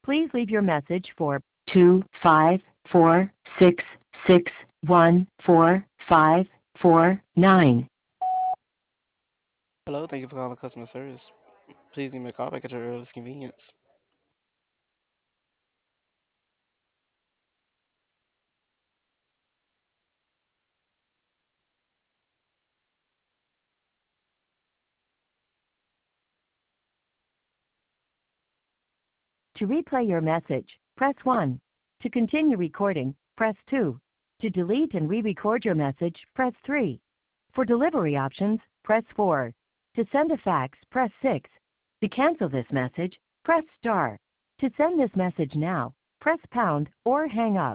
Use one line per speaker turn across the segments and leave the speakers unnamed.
Please leave your message for 25466145549.
Hello, thank you for calling customer service. Please give me a call back at your earliest convenience.
To replay your message, press 1. To continue recording, press 2. To delete and re-record your message, press 3. For delivery options, press 4. To send a fax, press 6. To cancel this message, press star. To send this message now, press pound or hang up.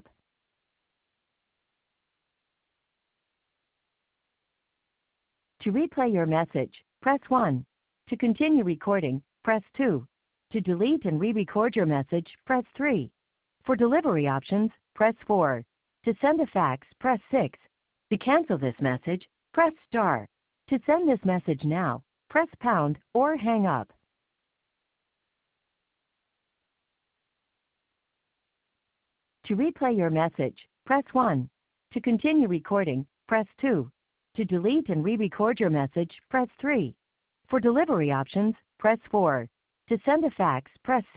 To replay your message, press 1. To continue recording, press 2. To delete and re-record your message, press 3. For delivery options, press 4. To send a fax, press 6. To cancel this message, press star. To send this message now, press pound or hang up. To replay your message, press 1. To continue recording, press 2. To delete and re-record your message, press 3. For delivery options, press 4. To send a fax, press